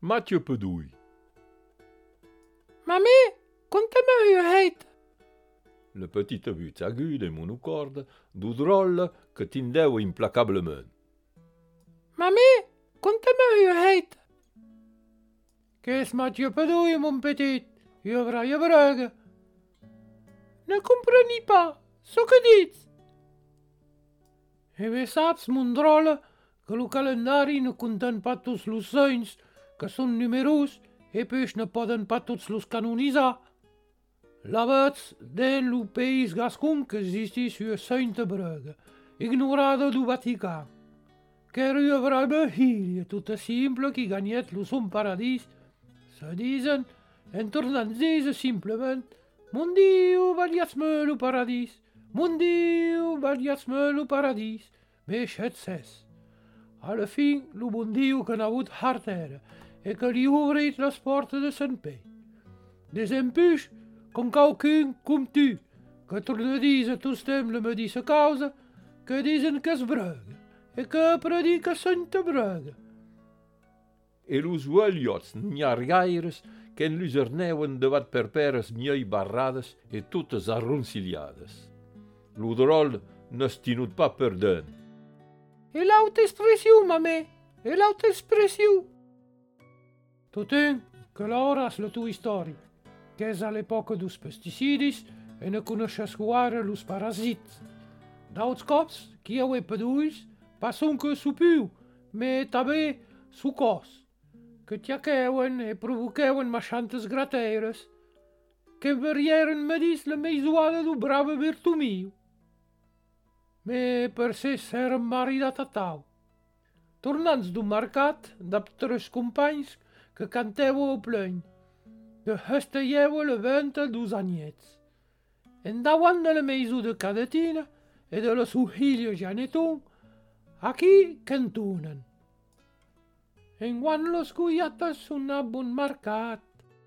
Mathieu Pedouille. Mamé, conte-me u heit. Le petite but aguda e monocorde du drôle que tindeu implacablement. Mamé, conte-me u heit. Qu'est-ce Mathieu Pedouille, mon petit? Je breugue. Ne compreni pas ce que dites. E bé saps, mon drôle, que lo calendari ne conten pas tots los sants, que són numerus, e peix ne poden pas tots los canonitzar. La veig den lo país gascon que existís ua sainte breuga, ignorada do Vatican, qu'era ua breuga hilia, tota simple, qui gagnet lo son paradís. Se disen, en tornant dise simplement, mon Diu, valias-me lo paradís, mon Diu, valias-me lo paradís, beixet ses. A la fin, lo bon Diu que n'ha hagut hart era, e que li obrit les portes de Sant Pei. Desempuix, com quaucun com tu, que torna a dir a tots temps la mateixa causa, que disen que és breuga, e que predica Santa Breuga. E los ueliots niargaires que en luserneuen devat perperes miei barrades e totes arronciliades. Lo drôle n'es tinut pas perdent. E l'auta expressió, mamé, e l'auta expressió. Tothom que l'hora és la tua història, que és a l'època dels pesticidis e ne coneixes guara los parasits. D'auts cops, qui heu pedulls, passon que supiu, me també su cos, que tiaqueuen e provoqueuen machantes grateires, que verieren medis la meizoada do brave Bertomio. Me per se s'eren maridat a tau. Tornants d'un mercat, d'ap tres companys que canteu o pleny, que hesteieu la venta dos anyets. Endavant de la meizo de Cadetina e de la suhilia Janeton, aquí cantonen. Enguan los guiates un bon mercat,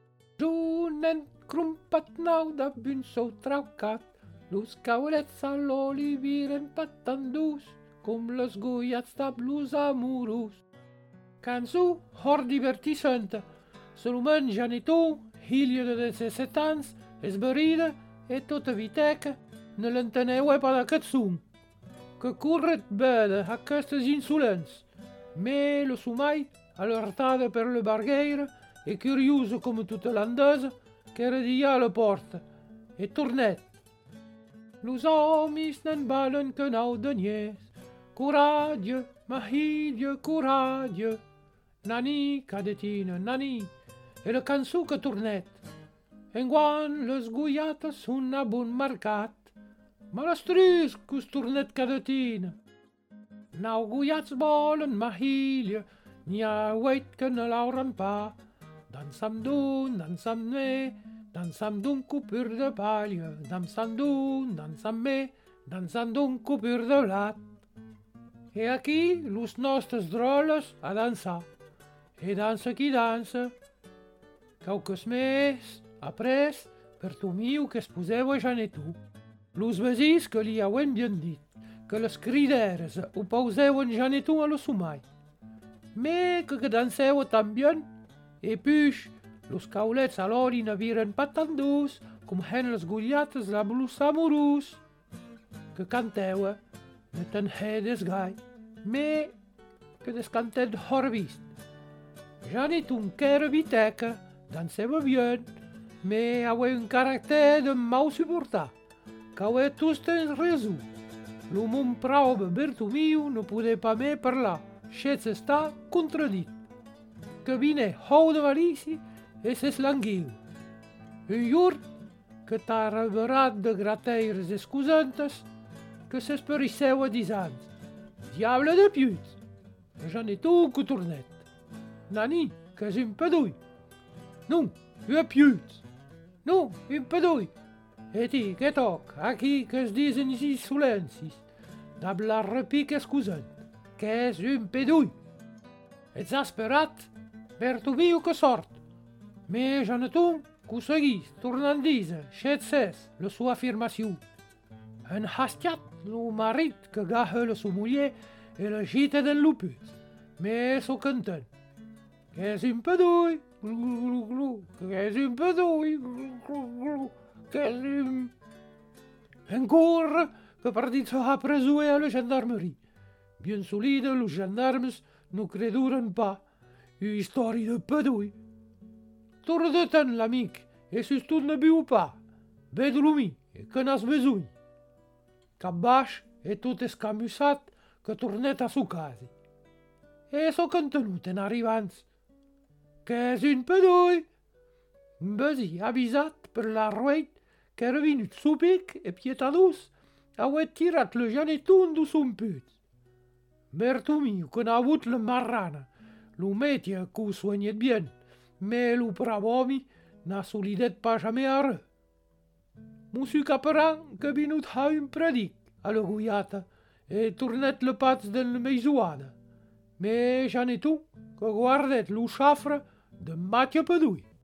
junen crumpat nau de bun sou traucat, los caulets a l'oli viren pas tan dus, com les guiats de blos amorós. Cançó hor divertissanta, seulement Janeton, hilia de 17 anys, esberida e tota viteca, ne l'enteneu pas d'aquest som, que corret beda aquestes insolents, me le somai, alertada per le bargueira e curiosa come tutta l'andesa, qu'era di a la porta, e tornet. Los homes n'en valen que 9 deniers, coratge, mahilje, coratge, nani, Cadetina, nani, e la cançó que tornet. Enguan les guiates són a bon mercat, malastrís que us tornet Cadetina. 9 guiats volen mahilje, n'hi ha 8 que ne l'hauran pas. Dansam me, dansam d'un copur de palla, dansam me, dansam d'un copur de blat. E aquí los nostres droles a dansar, e dansa qui dansa. Quauques més, après, per Tomiu que es poseu a Janetou. Los vesins que li hauen bien dit, que les crideres ho pauseu en Janetou a lo somai. Me que danseu tan bien, e puix, los caulets a l'oli ne viren pas tan dus, com hen les guliates la blos amorós. Que canteu, ne ten hedes gai, me que descantet hor vist. Janetou qu'era viteca, danseu bien, me aué un caractère de mau suportar, qu'aué tous tens raison. Lo mon prauve Bertomio ne podé pas me parlar, chez està contradit. Que vine hou de malici e s'eslanguiu. Un iurt que t'ha reverat de grateires excusantes que s'esperisseu a 10 anys. Diable de piut! Janetou que tornet. Nani, que és un pedoull. Non, un piut. Non, un pedoull. E ti, que toc, aquí que es disen sis solencis, dab la repic excusant, que és un pedoull. Exasperat, Bertomio que sort, me Janeton qu'ho seguís, tornant disa, chet ses, la sua afirmació. En hastiat, lo marit que gaha la sua muller e la gita del luput, me so cantant. qu'est un pedui, qu'est un pedui, qu'est un... Encore que partit s'ha presue a la gendarmerie. Bien solide, los gendarmes no creduren pas. Une histoire de pedui. Tour de tant, l'amic, et si tu ne viu pas, ve dormir, que n'has besoin. Cap baix, e tot escamussat, que tornet a su casa. E so contenut en arribants. Qu'és un pedui. Besi, avisat per la rueit, qu'era vinut supic e pietadus, auet tirat le janetun du son put. Mertu miu, que n'ha avut la marrana, lo metia qu'ho soignet bien, mais lo bravomi n'a solidet pas jamais arre. Monsieur Caperan, que vinut ha un predic a la guiata, e tornet le pats de la meizoada. Mais janetun, que guardet lo xafre de Mattia Pedui.